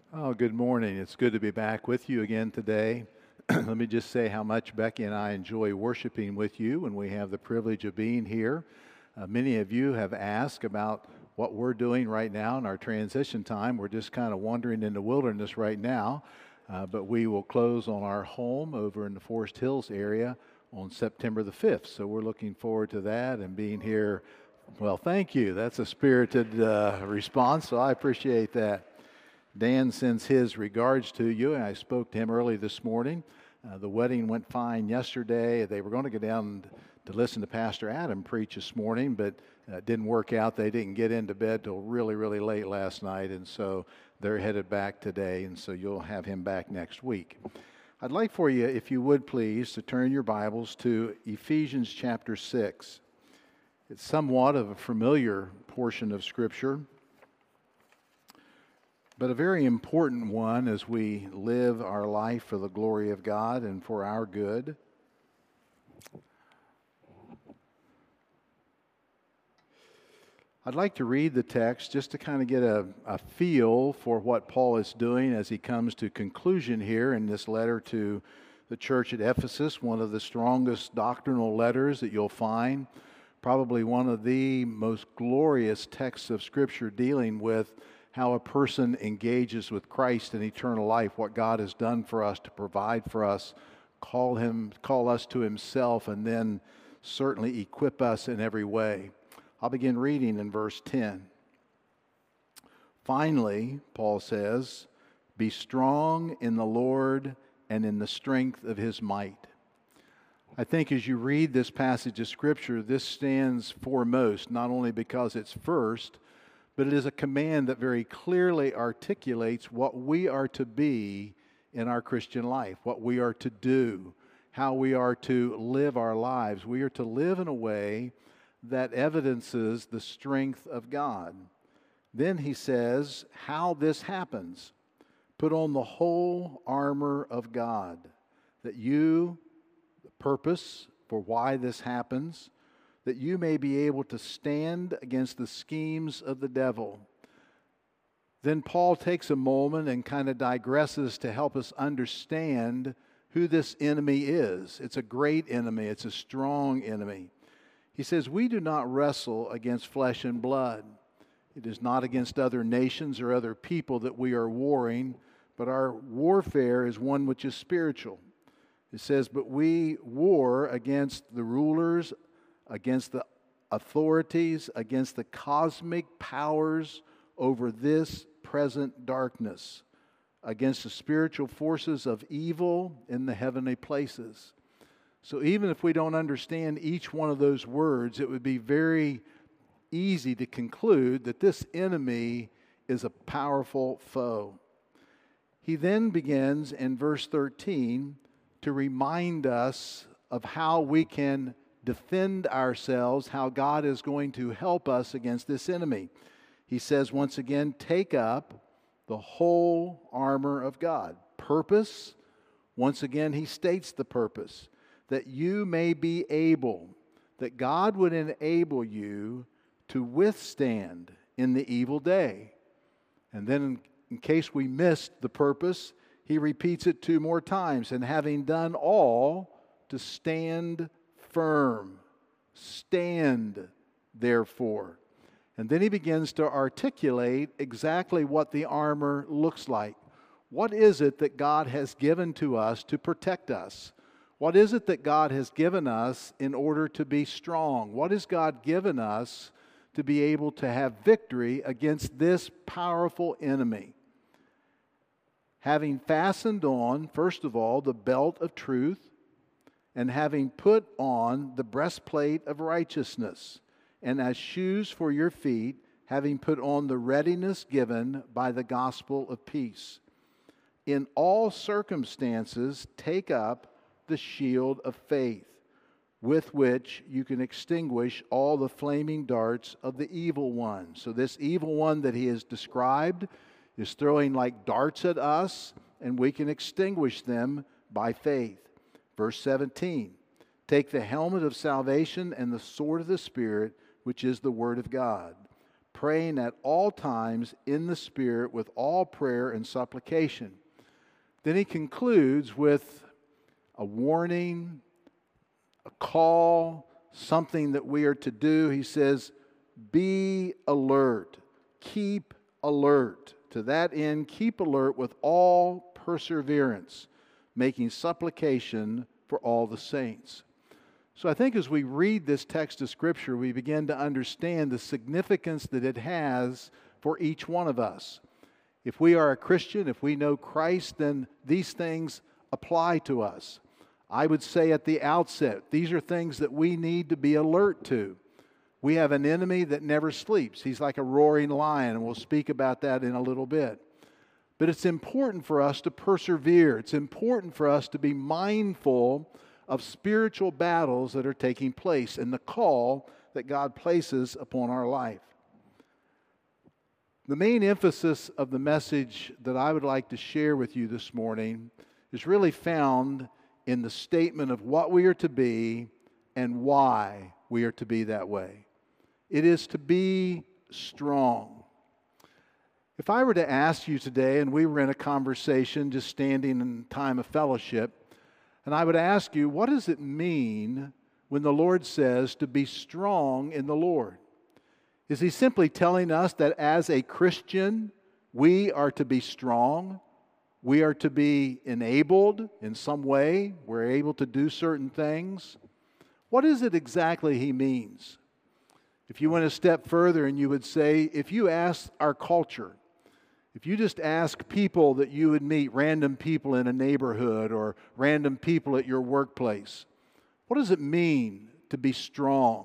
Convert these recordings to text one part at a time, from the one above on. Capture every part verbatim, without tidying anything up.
Oh, good morning. It's good to be back with you again today. Let me just say how much Becky and I enjoy worshiping with you when we have the privilege of being here. Uh, many of you have asked about what we're doing right now in our transition time. We're just kind of wandering in the wilderness right now, uh, but we will close on our home over in the Forest Hills area on September the fifth. So we're looking forward to that and being here. Well, thank you. That's a spirited uh, response, so I appreciate that. Dan sends his regards to you, and I spoke to him early this morning. Uh, the wedding went fine yesterday. They were going to go down to listen to Pastor Adam preach this morning, but uh, it didn't work out. They didn't get into bed till really, really late last night, and so they're headed back today, and so you'll have him back next week. I'd like for you, if you would please, to turn your Bibles to Ephesians chapter six. It's somewhat of a familiar portion of Scripture, but a very important one as we live our life for the glory of God and for our good. I'd like to read the text just to kind of get a, a feel for what Paul is doing as he comes to conclusion here in this letter to the church at Ephesus, one of the strongest doctrinal letters that you'll find, probably one of the most glorious texts of Scripture dealing with how a person engages with Christ in eternal life, what God has done for us to provide for us, call him, call us to himself, and then certainly equip us in every way. I'll begin reading in verse ten. Finally, Paul says, be strong in the Lord and in the strength of his might. I think as you read this passage of Scripture, this stands foremost, not only because it's first, but it is a command that very clearly articulates what we are to be in our Christian life, what we are to do, how we are to live our lives. We are to live in a way that evidences the strength of God. Then he says how this happens. Put on the whole armor of God, that you, the purpose for why this happens, that you may be able to stand against the schemes of the devil. Then Paul takes a moment and kind of digresses to help us understand who this enemy is. It's a great enemy. It's a strong enemy. He says, we do not wrestle against flesh and blood. It is not against other nations or other people that we are warring, but our warfare is one which is spiritual. It says, but we war against the rulers, against the authorities, against the cosmic powers over this present darkness, against the spiritual forces of evil in the heavenly places. So even if we don't understand each one of those words, it would be very easy to conclude that this enemy is a powerful foe. He then begins in verse thirteen to remind us of how we can defend ourselves, how God is going to help us against this enemy. He says once again, take up the whole armor of God. Purpose, once again he states the purpose, that you may be able, that God would enable you to withstand in the evil day. And then in, in case we missed the purpose, he repeats it two more times, and having done all, to stand firm. Stand, therefore. And then he begins to articulate exactly what the armor looks like. What is it that God has given to us to protect us? What is it that God has given us in order to be strong? What has God given us to be able to have victory against this powerful enemy? Having fastened on, first of all, the belt of truth, and having put on the breastplate of righteousness, and as shoes for your feet, having put on the readiness given by the gospel of peace. In all circumstances, take up the shield of faith, with which you can extinguish all the flaming darts of the evil one. So this evil one that he has described is throwing like darts at us, and we can extinguish them by faith. Verse seventeen, take the helmet of salvation and the sword of the Spirit, which is the Word of God. praying at all times in the Spirit with all prayer and supplication. Then he concludes with a warning, a call, something that we are to do. He says, be alert, keep alert. To that end, keep alert with all perseverance, making supplication for all the saints. So I think as we read this text of Scripture, we begin to understand the significance that it has for each one of us. If we are a Christian, if we know Christ, then these things apply to us. I would say at the outset, these are things that we need to be alert to. We have an enemy that never sleeps. He's like a roaring lion, and we'll speak about that in a little bit. But it's important for us to persevere. It's important for us to be mindful of spiritual battles that are taking place and the call that God places upon our life. The main emphasis of the message that I would like to share with you this morning is really found in the statement of what we are to be and why we are to be that way. It is to be strong. If I were to ask you today, and we were in a conversation just standing in time of fellowship, and I would ask you, what does it mean when the Lord says to be strong in the Lord? Is He simply telling us that as a Christian, we are to be strong? We are to be enabled in some way? We're able to do certain things? What is it exactly He means? If you went a step further and you would say, if you ask our culture, if you just ask people that you would meet, random people in a neighborhood or random people at your workplace, what does it mean to be strong?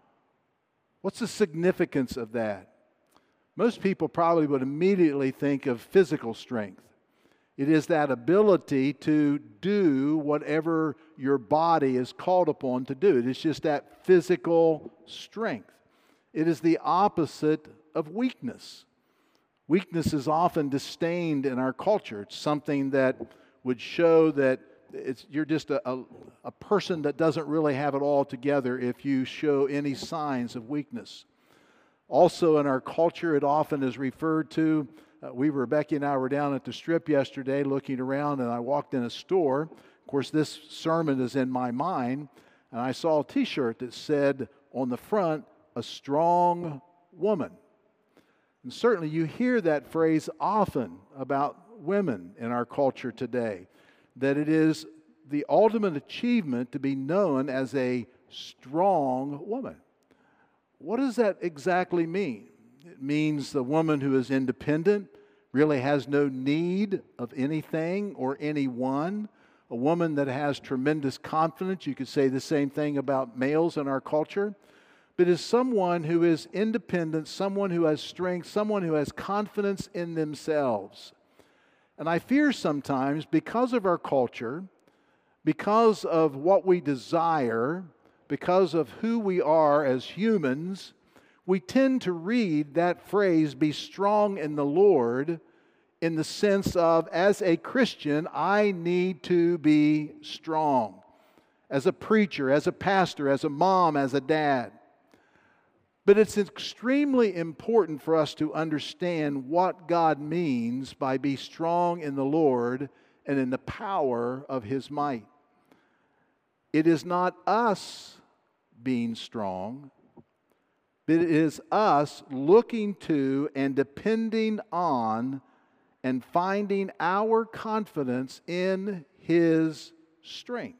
What's the significance of that? Most people probably would immediately think of physical strength. It is that ability to do whatever your body is called upon to do. It is just that physical strength. It is the opposite of weakness. Weakness is often disdained in our culture. It's something that would show that it's, you're just a, a, a person that doesn't really have it all together if you show any signs of weakness. Also in our culture, it often is referred to, uh, we were, Becky and I were down at the Strip yesterday looking around, and I walked in a store. Of course, this sermon is in my mind, and I saw a t-shirt that said on the front, a strong woman. And certainly you hear that phrase often about women in our culture today, that it is the ultimate achievement to be known as a strong woman. What does that exactly mean? It means the woman who is independent, really has no need of anything or anyone, a woman that has tremendous confidence. You could say the same thing about males in our culture. But is someone who is independent, someone who has strength, someone who has confidence in themselves. And I fear sometimes because of our culture, because of what we desire, because of who we are as humans, we tend to read that phrase, be strong in the Lord, in the sense of, as a Christian, I need to be strong. As a preacher, as a pastor, as a mom, as a dad. But it's extremely important for us to understand what God means by be strong in the Lord and in the power of His might. It is not us being strong, but it is us looking to and depending on and finding our confidence in His strength.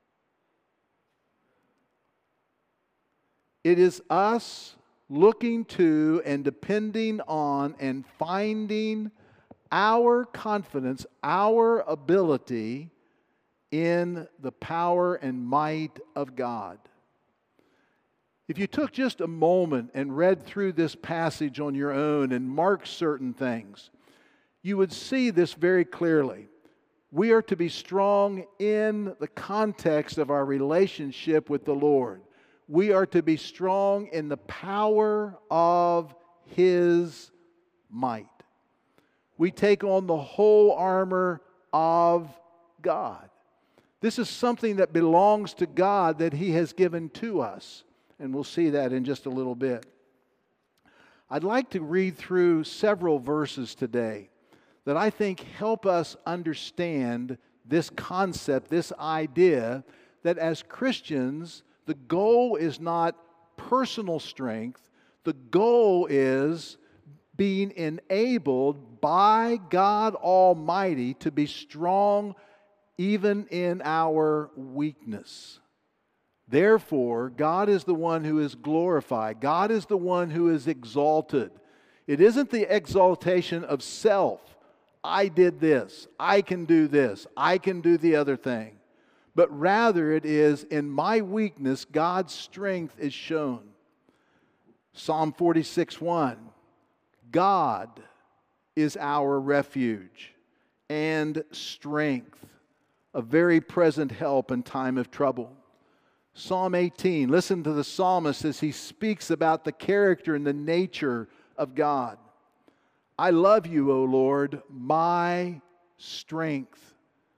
It is us looking to and depending on and finding our confidence, our ability in the power and might of God. If you took just a moment and read through this passage on your own and marked certain things, you would see this very clearly. We are to be strong in the context of our relationship with the Lord. We are to be strong in the power of His might. We take on the whole armor of God. This is something that belongs to God that He has given to us. And we'll see that in just a little bit. I'd like to read through several verses today that I think help us understand this concept, this idea that as Christians, the goal is not personal strength. The goal is being enabled by God Almighty to be strong even in our weakness. Therefore, God is the one who is glorified. God is the one who is exalted. It isn't the exaltation of self. I did this. I can do this. I can do the other thing. But rather it is in my weakness God's strength is shown. Psalm forty-six one. God is our refuge and strength, a very present help in time of trouble. Psalm eighteen, listen to the psalmist as he speaks about the character and the nature of God. I love you, O Lord, my strength.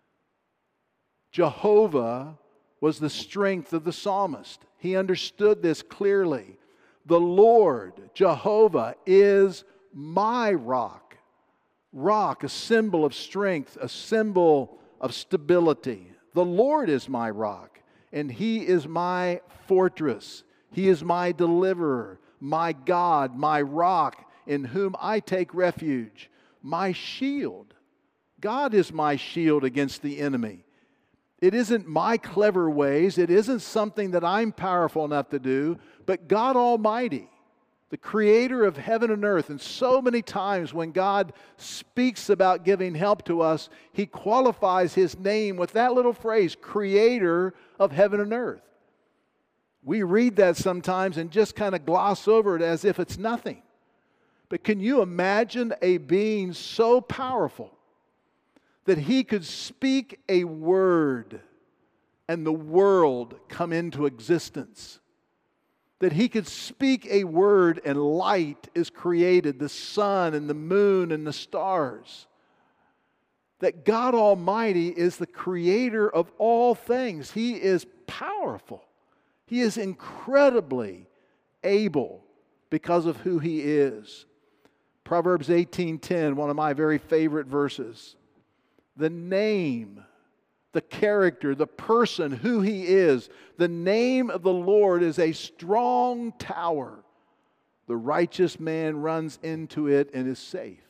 Jehovah was the strength of the psalmist. He understood this clearly. The Lord, Jehovah, is my rock. Rock, a symbol of strength, a symbol of stability. The Lord is my rock, and He is my fortress. He is my deliverer, my God, my rock, in whom I take refuge, my shield. God is my shield against the enemy. It isn't my clever ways. It isn't something that I'm powerful enough to do, but God Almighty, the creator of heaven and earth. And so many times when God speaks about giving help to us, He qualifies His name with that little phrase, creator of heaven and earth. We read that sometimes and just kind of gloss over it as if it's nothing. But can you imagine a being so powerful that He could speak a word and the world come into existence? That He could speak a word and light is created, the sun and the moon and the stars. That God Almighty is the creator of all things. He is powerful. He is incredibly able because of who He is. Proverbs eighteen ten, one of my very favorite verses. The name, the character, the person, who He is, the name of the Lord is a strong tower. The righteous man runs into it and is safe.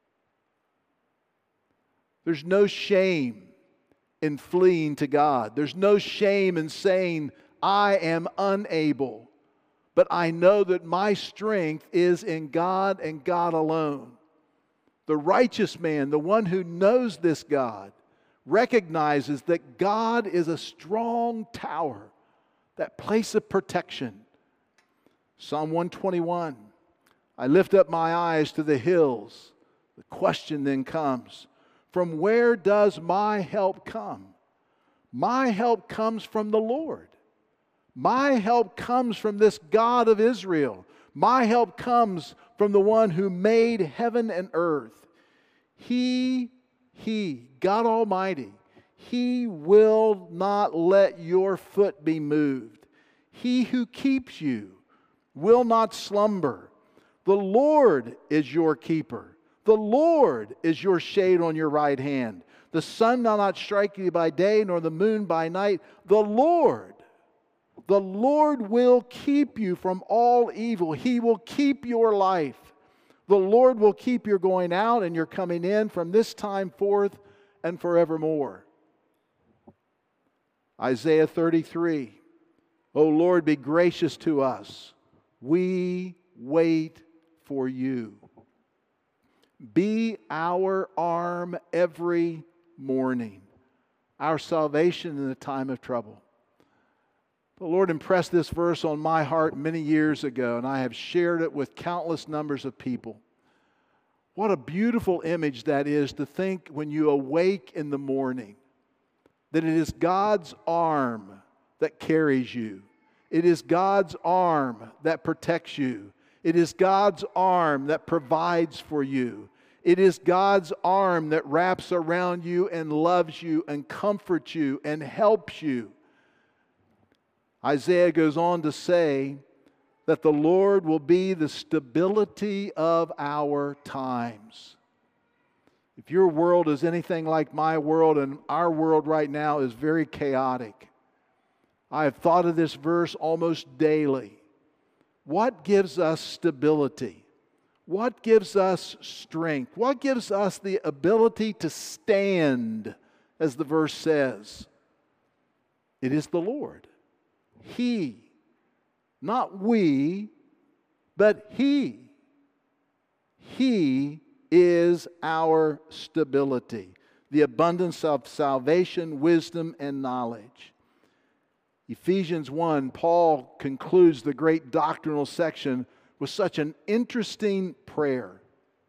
There's no shame in fleeing to God. There's no shame in saying, I am unable, but I know that my strength is in God and God alone. The righteous man, the one who knows this God, recognizes that God is a strong tower, that place of protection. Psalm one twenty-one, I lift up my eyes to the hills. The question then comes, from where does my help come? My help comes from the Lord. My help comes from this God of Israel. My help comes from the one who made heaven and earth. He, He, God Almighty, He will not let your foot be moved. He who keeps you will not slumber. The Lord is your keeper. The Lord is your shade on your right hand. The sun will not strike you by day, nor the moon by night. The Lord, the Lord will keep you from all evil. He will keep your life. The Lord will keep your going out and your coming in from this time forth and forevermore. Isaiah thirty-three, O Lord, be gracious to us. We wait for you. Be our arm every morning, our salvation in the time of trouble. The Lord impressed this verse on my heart many years ago, and I have shared it with countless numbers of people. What a beautiful image that is to think when you awake in the morning that it is God's arm that carries you. It is God's arm that protects you. It is God's arm that provides for you. It is God's arm that wraps around you and loves you and comforts you and helps you. Isaiah goes on to say that the Lord will be the stability of our times. If your world is anything like my world, and our world right now is very chaotic, I have thought of this verse almost daily. What gives us stability? What gives us strength? What gives us the ability to stand, as the verse says? It is the Lord. He. Not we, but He. He is our stability, the abundance of salvation, wisdom, and knowledge. Ephesians one, Paul concludes the great doctrinal section with such an interesting prayer.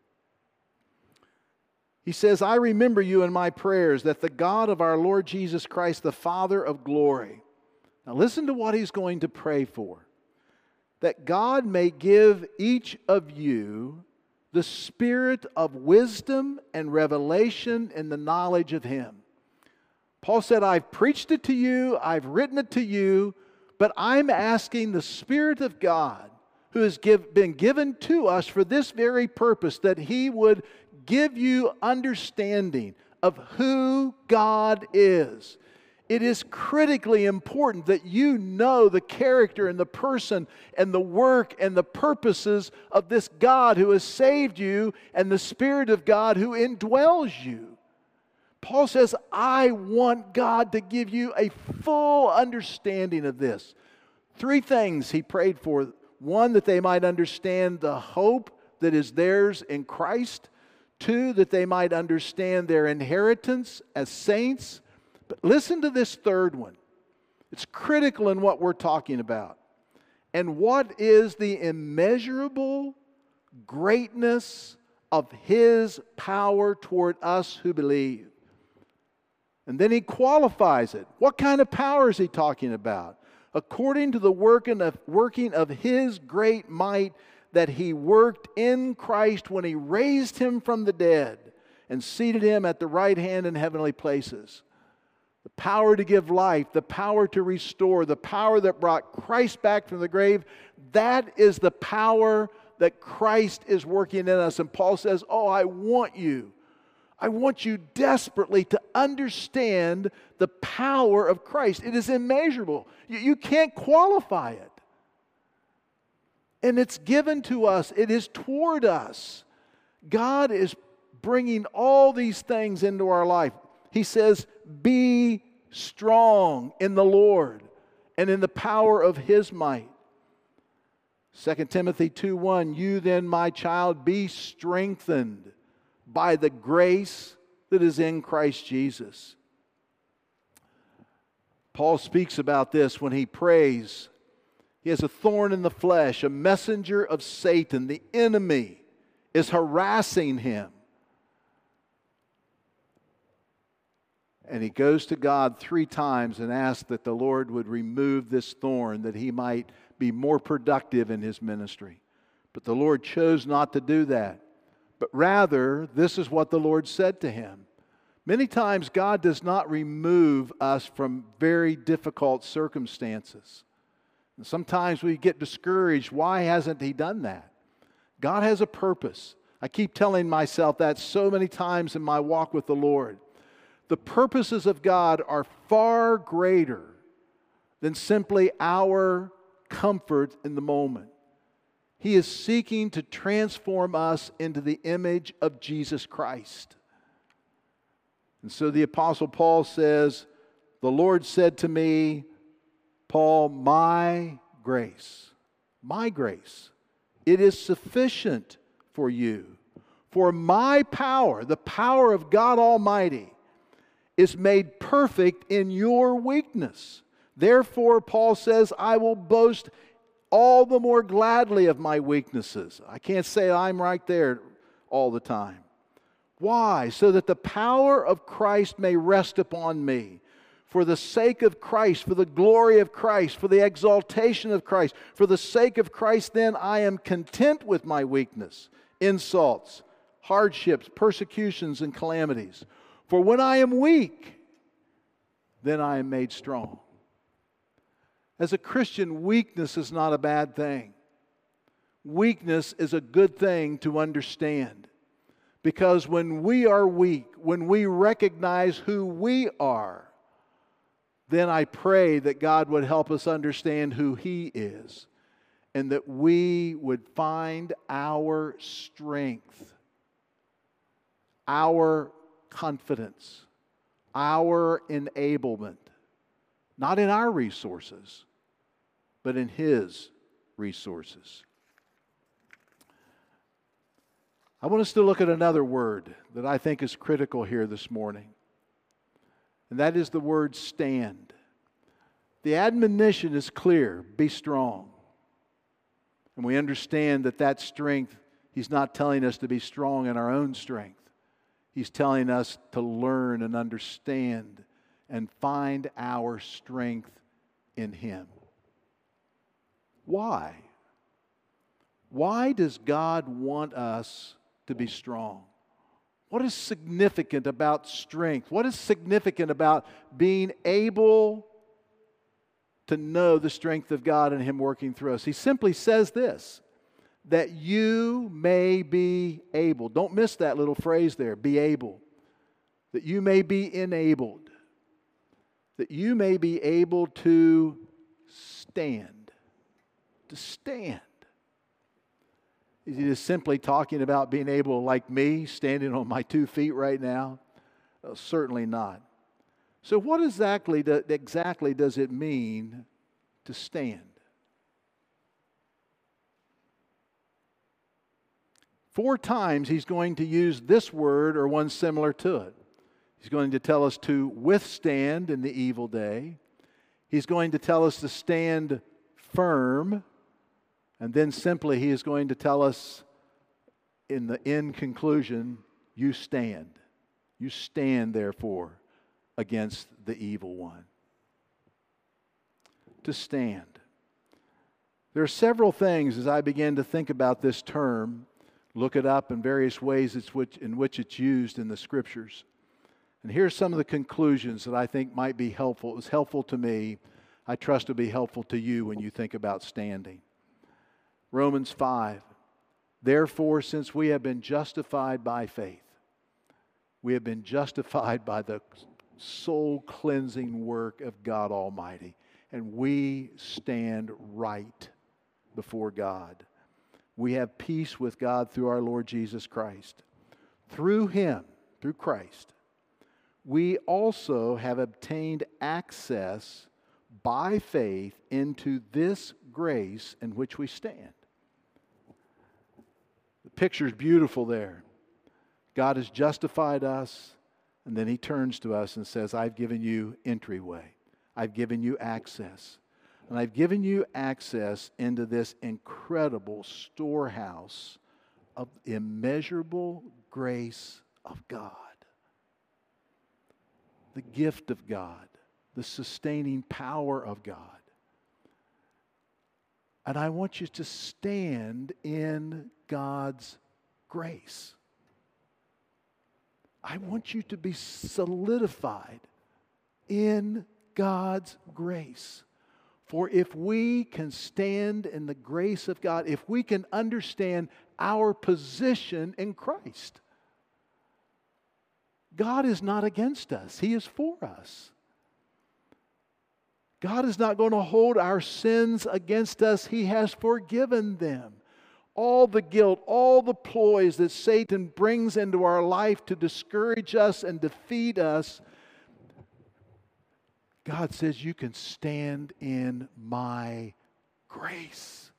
He says, I remember you in my prayers, that the God of our Lord Jesus Christ, the Father of glory. Now listen to what he's going to pray for. That God may give each of you the spirit of wisdom and revelation in the knowledge of Him. Paul said, I've preached it to you, I've written it to you, but I'm asking the Spirit of God, who has give, been given to us for this very purpose, that He would give you understanding of who God is. It is critically important that you know the character and the person and the work and the purposes of this God who has saved you and the Spirit of God who indwells you. Paul says, I want God to give you a full understanding of this. Three things he prayed for. One, that they might understand the hope that is theirs in Christ. Two, that they might understand their inheritance as saints. But listen to this third one. It's critical in what we're talking about. And what is the immeasurable greatness of His power toward us who believe? And then he qualifies it. What kind of power is he talking about? According to the working of, working of His great might that He worked in Christ when He raised Him from the dead and seated Him at the right hand in heavenly places. The power to give life, the power to restore, the power that brought Christ back from the grave, that is the power that Christ is working in us. And Paul says, oh, I want you, I want you desperately to understand the power of Christ. It is immeasurable. You, you can't qualify it. And it's given to us. It is toward us. God is bringing all these things into our life. He says, be strong in the Lord and in the power of His might. Second Timothy two one, you then, my child, be strengthened by the grace that is in Christ Jesus. Paul speaks about this when he prays. He has a thorn in the flesh, a messenger of Satan. The enemy is harassing him. And he goes to God three times and asks that the Lord would remove this thorn, that he might be more productive in his ministry. But the Lord chose not to do that. But rather, this is what the Lord said to him. Many times God does not remove us from very difficult circumstances. And sometimes we get discouraged. Why hasn't He done that? God has a purpose. I keep telling myself that so many times in my walk with the Lord. The purposes of God are far greater than simply our comfort in the moment. He is seeking to transform us into the image of Jesus Christ. And so the Apostle Paul says, the Lord said to me, Paul, my grace, my grace, it is sufficient for you. For my power, the power of God Almighty, is made perfect in your weakness. Therefore, Paul says, I will boast all the more gladly of my weaknesses. I can't say I'm right there all the time. Why? So that the power of Christ may rest upon me. For the sake of Christ, for the glory of Christ, for the exaltation of Christ, for the sake of Christ, then I am content with my weakness, insults, hardships, persecutions, and calamities. For when I am weak, then I am made strong. As a Christian, weakness is not a bad thing. weakness is a good thing to understand. Because when we are weak, when we recognize who we are, then I pray that God would help us understand who He is, and that we would find our strength, our confidence, our enablement, not in our resources, but in His resources. I want us to look at another word that I think is critical here this morning, and that is the word stand. The admonition is clear: be strong. And we understand that that strength, He's not telling us to be strong in our own strength. He's telling us to learn and understand and find our strength in Him. Why? Why does God want us to be strong? What is significant about strength? What is significant about being able to know the strength of God and Him working through us? He simply says this: that you may be able. Don't miss that little phrase there, be able. That you may be enabled. That you may be able to stand. To stand. Is He just simply talking about being able, like me, standing on my two feet right now? Uh, certainly not. So what exactly, do, exactly does it mean to stand? Four times He's going to use this word or one similar to it. He's going to tell us to withstand in the evil day. He's going to tell us to stand firm. And then simply He is going to tell us in the end conclusion, you stand. You stand, therefore, against the evil one. To stand. There are several things as I began to think about this term, look it up in various ways it's which, in which it's used in the Scriptures. And here's some of the conclusions that I think might be helpful. It was helpful to me. I trust it'll be helpful to you when you think about standing. Romans five, therefore, since we have been justified by faith, we have been justified by the soul-cleansing work of God Almighty, and we stand right before God. We have peace with God through our Lord Jesus Christ. Through Him, through Christ, we also have obtained access by faith into this grace in which we stand. The picture's beautiful there. God has justified us, and then He turns to us and says, I've given you entryway. I've given you access. And I've given you access into this incredible storehouse of immeasurable grace of God. The gift of God. The sustaining power of God. And I want you to stand in God's grace. I want you to be solidified in God's grace. For if we can stand in the grace of God, if we can understand our position in Christ, God is not against us. He is for us. God is not going to hold our sins against us. He has forgiven them. All the guilt, all the ploys that Satan brings into our life to discourage us and defeat us, God says, you can stand in my grace.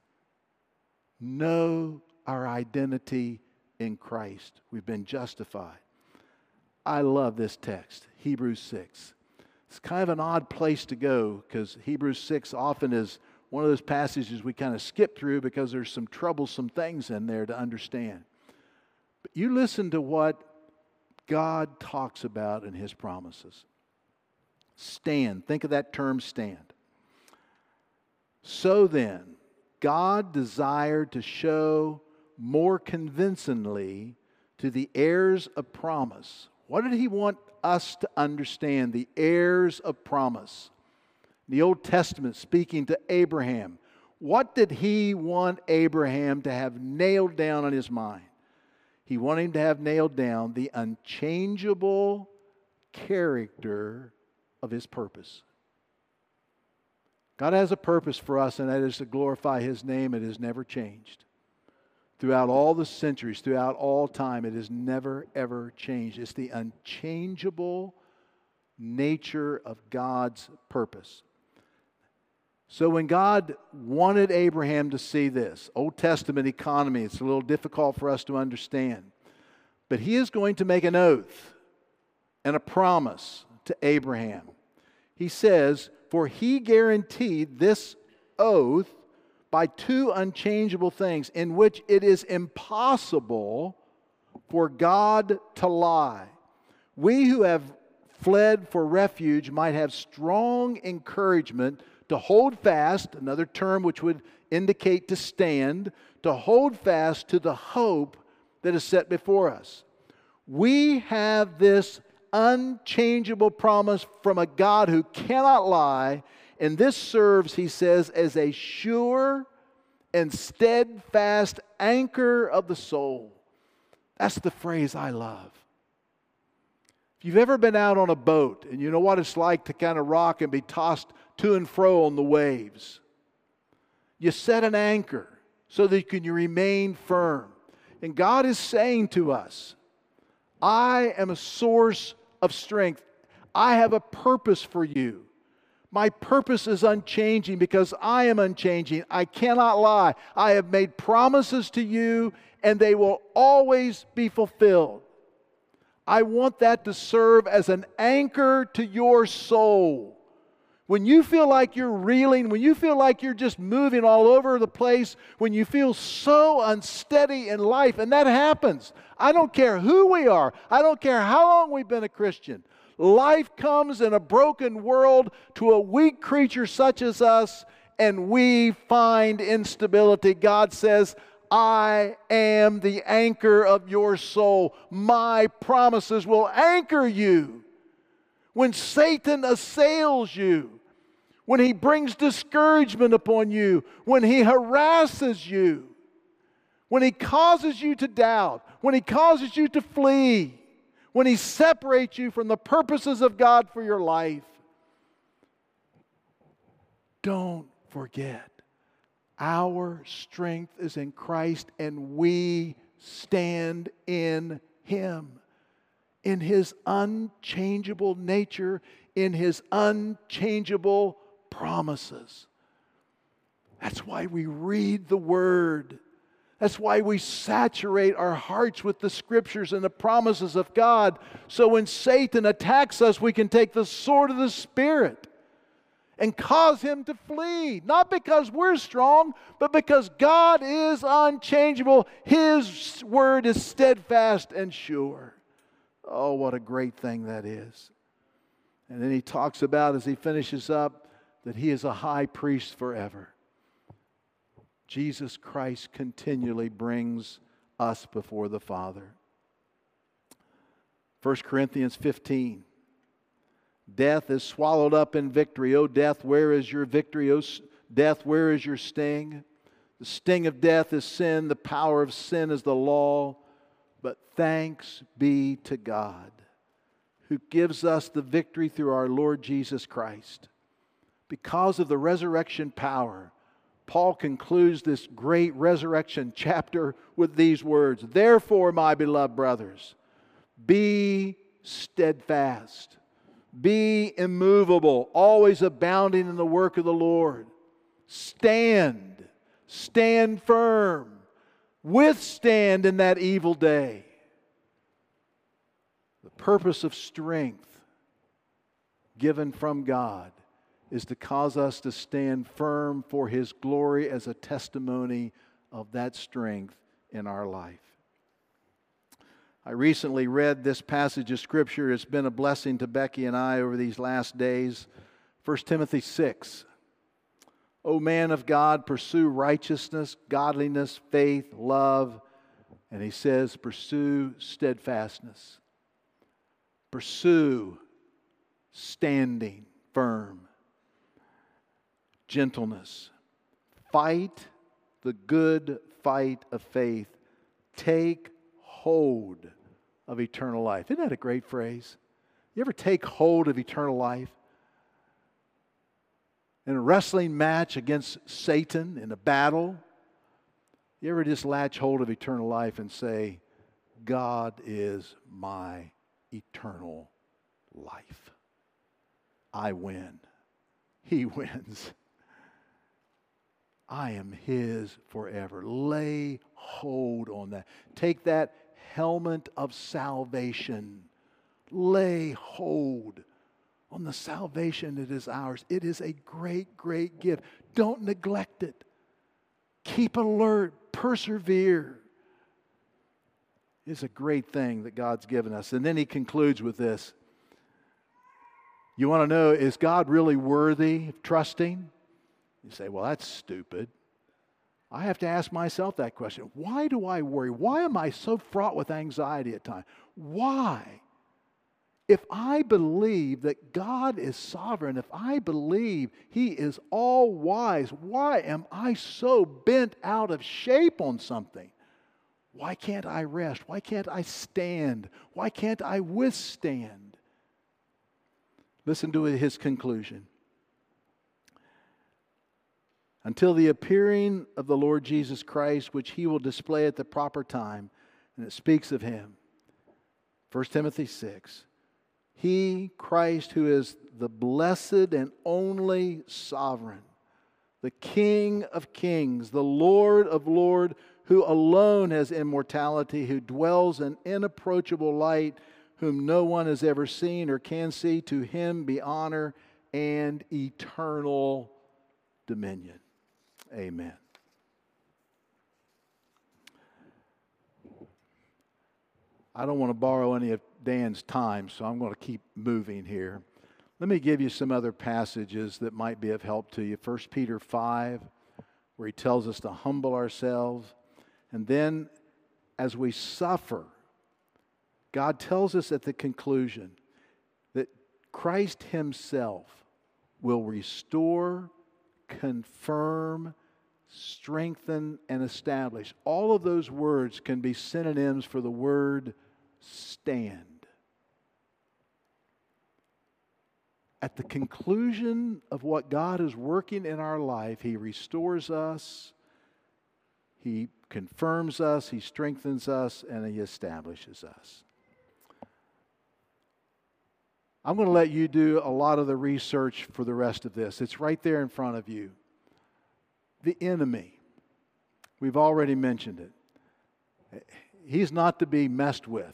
Know our identity in Christ. We've been justified. I love this text, Hebrews six. It's kind of an odd place to go because Hebrews six often is one of those passages we kind of skip through because there's some troublesome things in there to understand. But you listen to what God talks about in His promises. Stand. Think of that term, stand. So then, God desired to show more convincingly to the heirs of promise. What did He want us to understand? The heirs of promise. In the Old Testament, speaking to Abraham, What did he want Abraham to have nailed down on his mind? He wanted him to have nailed down the unchangeable character of his purpose. God has a purpose for us, and that is to glorify His name. It has never changed. Throughout all the centuries, throughout all time, it has never, ever changed. It's the unchangeable nature of God's purpose. So when God wanted Abraham to see this, Old Testament economy, it's a little difficult for us to understand. But He is going to make an oath and a promise to Abraham. He says, for He guaranteed this oath by two unchangeable things in which it is impossible for God to lie. We who have fled for refuge might have strong encouragement to hold fast, another term which would indicate to stand, to hold fast to the hope that is set before us. We have this unchangeable promise from a God who cannot lie, and this serves, he says, as a sure and steadfast anchor of the soul. That's the phrase I love. If you've ever been out on a boat and you know what it's like to kind of rock and be tossed to and fro on the waves, you set an anchor so that you can remain firm. And God is saying to us, I am a source of strength. I have a purpose for you. My purpose is unchanging because I am unchanging. I cannot lie. I have made promises to you, and they will always be fulfilled. I want that to serve as an anchor to your soul. When you feel like you're reeling, when you feel like you're just moving all over the place, when you feel so unsteady in life, and that happens. I don't care who we are. I don't care how long we've been a Christian. Life comes in a broken world to a weak creature such as us, and we find instability. God says, I am the anchor of your soul. My promises will anchor you. When Satan assails you, when he brings discouragement upon you, when he harasses you, when he causes you to doubt, when he causes you to flee, when he separates you from the purposes of God for your life, don't forget, our strength is in Christ, and we stand in Him, in His unchangeable nature, in His unchangeable promises. That's why we read the Word. That's why we saturate our hearts with the Scriptures and the promises of God. So when Satan attacks us, we can take the sword of the Spirit and cause him to flee. Not because we're strong, but because God is unchangeable. His Word is steadfast and sure. Oh, what a great thing that is. And then he talks about, as he finishes up, that He is a high priest forever. Jesus Christ continually brings us before the Father. First Corinthians fifteen. Death is swallowed up in victory. O death, where is your victory? O death, where is your sting? The sting of death is sin. The power of sin is the law. But thanks be to God, who gives us the victory through our Lord Jesus Christ. Because of the resurrection power, Paul concludes this great resurrection chapter with these words, therefore, my beloved brothers, be steadfast, be immovable, always abounding in the work of the Lord. Stand, stand firm, withstand in that evil day. The purpose of strength given from God is to cause us to stand firm for His glory as a testimony of that strength in our life. I recently read this passage of Scripture. It's been a blessing to Becky and I over these last days. First Timothy six. O man of God, pursue righteousness, godliness, faith, love. And he says, pursue steadfastness. Pursue standing firm. Gentleness, fight the good fight of faith. Take hold of eternal life. Isn't that a great phrase? You ever take hold of eternal life? In a wrestling match against Satan, in a battle, you ever just latch hold of eternal life and say, God is my eternal life. I win. He wins. I am His forever. Lay hold on that. Take that helmet of salvation. Lay hold on the salvation that is ours. It is a great, great gift. Don't neglect it. Keep alert. Persevere. It's a great thing that God's given us. And then he concludes with this. You want to know, is God really worthy of trusting? You say, well, that's stupid. I have to ask myself that question. Why do I worry? Why am I so fraught with anxiety at times? Why? If I believe that God is sovereign, if I believe He is all wise, why am I so bent out of shape on something? Why can't I rest? Why can't I stand? Why can't I withstand? Listen to his conclusion. Until the appearing of the Lord Jesus Christ, which He will display at the proper time, and it speaks of Him. First Timothy six. He, Christ, who is the blessed and only sovereign, the King of kings, the Lord of lords, who alone has immortality, who dwells in inapproachable light, whom no one has ever seen or can see, to Him be honor and eternal dominion. Amen. I don't want to borrow any of Dan's time, so I'm going to keep moving here. Let me give you some other passages that might be of help to you. First Peter five, where he tells us to humble ourselves. And then, as we suffer, God tells us at the conclusion that Christ Himself will restore, confirm, strengthen, and establish. All of those words can be synonyms for the word stand. At the conclusion of what God is working in our life, He restores us, He confirms us, He strengthens us, and He establishes us. I'm going to let you do a lot of the research for the rest of this. It's right there in front of you. The enemy. We've already mentioned it. He's not to be messed with.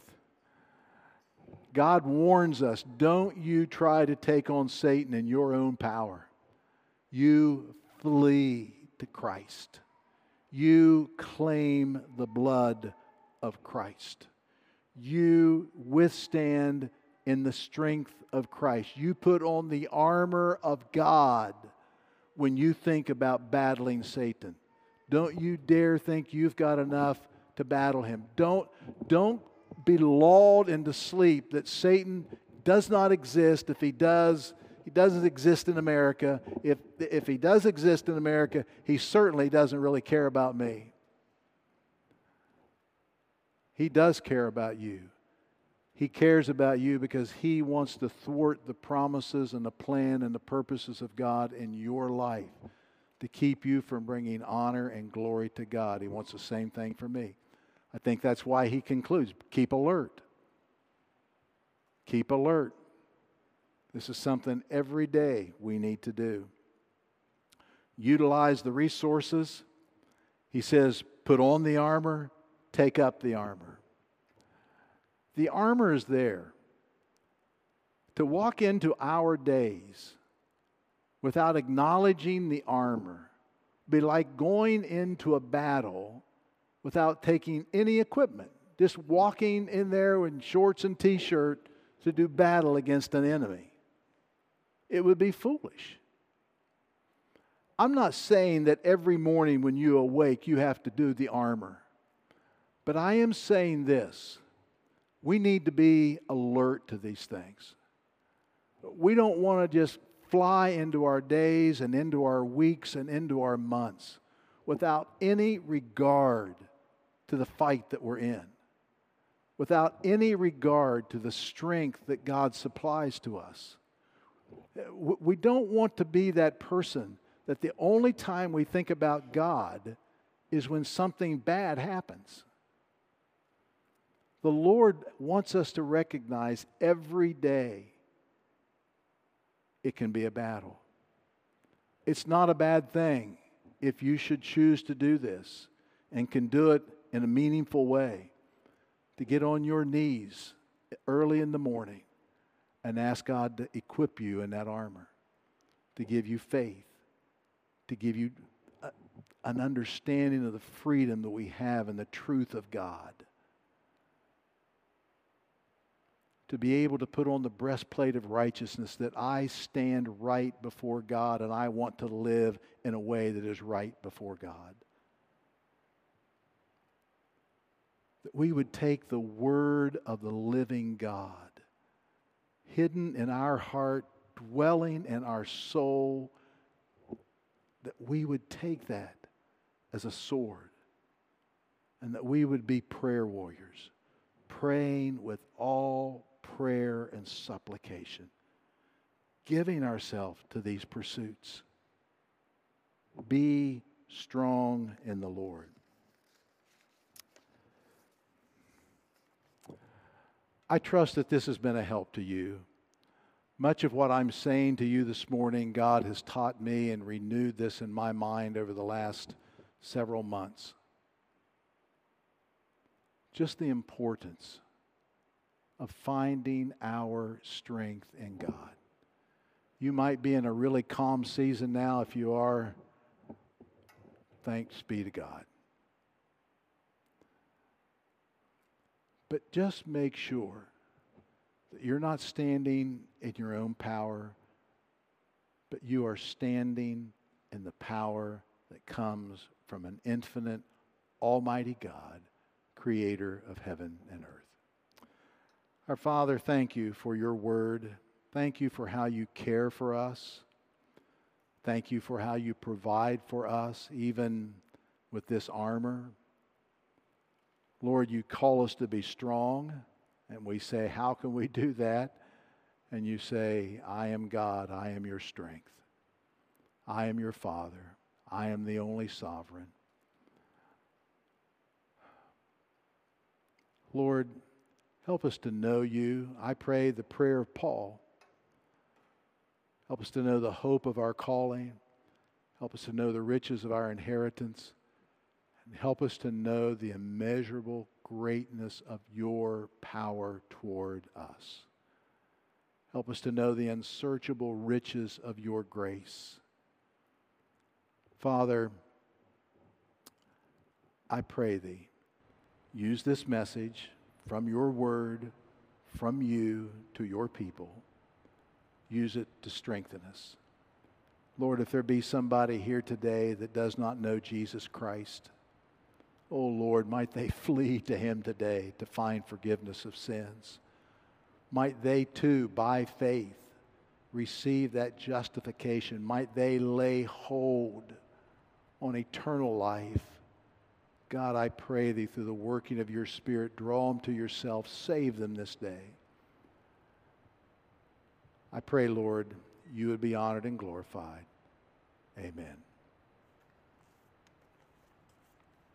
God warns us, don't you try to take on Satan in your own power. You flee to Christ. You claim the blood of Christ. You withstand in the strength of Christ. You put on the armor of God when you think about battling Satan. Don't you dare think you've got enough to battle him. Don't, don't be lulled into sleep that Satan does not exist. If he does, he doesn't exist in America. If, if he does exist in America, he certainly doesn't really care about me. He does care about you. He cares about you because He wants to thwart the promises and the plan and the purposes of God in your life to keep you from bringing honor and glory to God. He wants the same thing for me. I think that's why He concludes, keep alert. Keep alert. This is something every day we need to do. Utilize the resources. He says, put on the armor, take up the armor. The armor is there. To walk into our days without acknowledging the armor be like going into a battle without taking any equipment. Just walking in there in shorts and t-shirt to do battle against an enemy. It would be foolish. I'm not saying that every morning when you awake you have to do the armor. But I am saying this. We need to be alert to these things. We don't want to just fly into our days and into our weeks and into our months without any regard to the fight that we're in, without any regard to the strength that God supplies to us. We don't want to be that person that the only time we think about God is when something bad happens. The Lord wants us to recognize every day it can be a battle. It's not a bad thing if you should choose to do this and can do it in a meaningful way, to get on your knees early in the morning and ask God to equip you in that armor, to give you faith, to give you a, an understanding of the freedom that we have in the truth of God, to be able to put on the breastplate of righteousness, that I stand right before God and I want to live in a way that is right before God. That we would take the word of the living God, hidden in our heart, dwelling in our soul, that we would take that as a sword, and that we would be prayer warriors, praying with all prayer and supplication, giving ourselves to these pursuits. Be strong in the Lord. I trust that this has been a help to you. Much of what I'm saying to you this morning, God has taught me and renewed this in my mind over the last several months. Just the importance of finding our strength in God. You might be in a really calm season now. If you are, thanks be to God. But just make sure that you're not standing in your own power, but you are standing in the power that comes from an infinite, almighty God, creator of heaven and earth. Our Father, thank you for your word. Thank you for how you care for us. Thank you for how you provide for us, even with this armor. Lord, you call us to be strong, and we say, how can we do that? And you say, I am God, I am your strength. I am your Father. I am the only sovereign. Lord, help us to know you. I pray the prayer of Paul. Help us to know the hope of our calling. Help us to know the riches of our inheritance. And help us to know the immeasurable greatness of your power toward us. Help us to know the unsearchable riches of your grace. Father, I pray thee, use this message from your word, from you to your people. Use it to strengthen us. Lord, if there be somebody here today that does not know Jesus Christ, oh Lord, might they flee to him today to find forgiveness of sins. Might they too, by faith, receive that justification. Might they lay hold on eternal life. God, I pray thee through the working of your Spirit, draw them to yourself, save them this day. I pray, Lord, you would be honored and glorified. Amen.